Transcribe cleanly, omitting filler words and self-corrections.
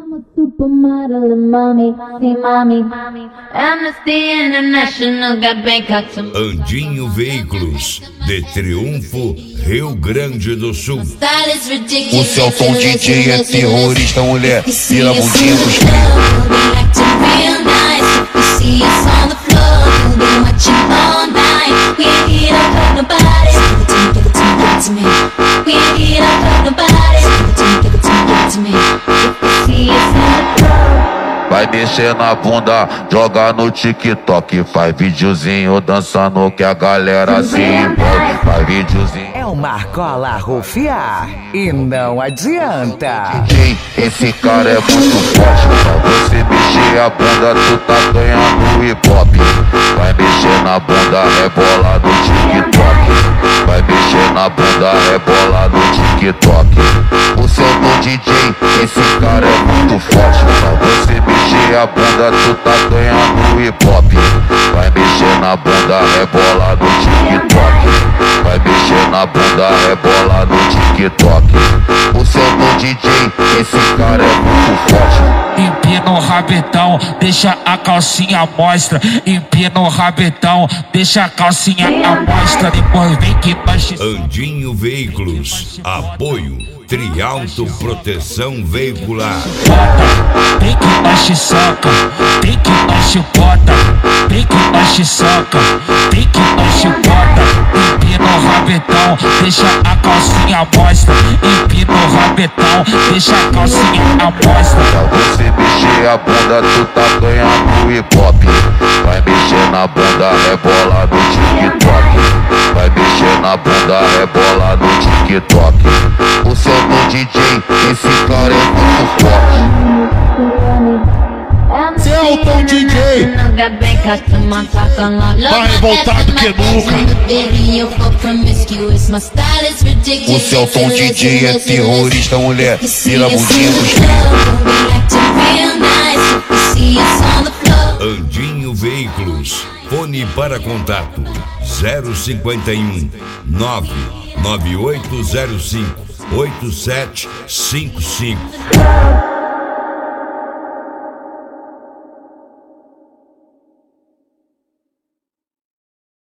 I'm a supermodel and mommy, hey mommy. Amnesty International got Bangkok to Andinho Veículos, de Triunfo, Rio Grande do Sul. O Celton DJ é terrorista, mulher, vira bundinha pros Vai mexer na bunda, joga no TikTok. Faz videozinho dançando que a galera se envolve. Faz videozinho. É o Marcola Rufiar e não adianta. DJ, esse cara é muito forte. Pra você mexer a bunda, tu tá ganhando hip hop. Vai mexer na bunda, rebola no TikTok. Vai mexer na bunda, rebola no TikTok. O Celton DJ, esse cara é muito forte. Pra você mexer a bunda, tu tá ganhando hip hop. Vai mexer na bunda, rebola no TikTok. Vai mexer na bunda, rebola no TikTok. O Celton DJ, esse cara é muito forte. Empina o rabetão, deixa a calcinha à mostra. Empina o rabetão, deixa a calcinha à mostra. Depois vem que nós... Andinho Veículos, apoio Trialto Proteção Veicular. Vem que nós te soca, vem que nós te bota. Vem que nós te soca, vem que nós te bota. Empina o rabetão, deixa a calcinha à mostra. Empina o rabetão, deixa a calcinha à mostra. Pra você mexer a bunda, tu tá ganhando hip hop. Vai mexer na bunda, rebola no TikTok. Vai mexer na bunda, rebola no TikTok. O Celton DJ, esse cara é muito forte. Celton DJ mais revoltado que nunca. O Celton DJ é terrorista, mulher, vira bundinha pros Andinho Veículos, fone para contato 051 99805 8755.